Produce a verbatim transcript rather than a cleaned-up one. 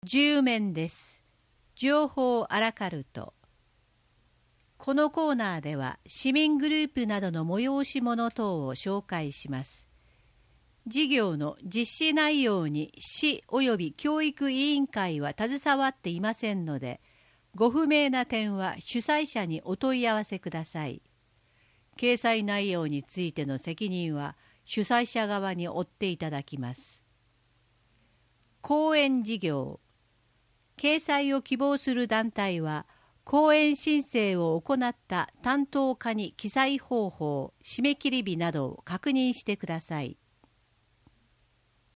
じゅう面です。情報アラカルト。このコーナーでは市民グループなどの催し物等を紹介します。事業の実施内容に市及び教育委員会は携わっていませんので、ご不明な点は主催者にお問い合わせください。掲載内容についての責任は主催者側に負っていただきます。講演事業。掲載を希望する団体は、講演申請を行った担当課に記載方法、締め切り日などを確認してください。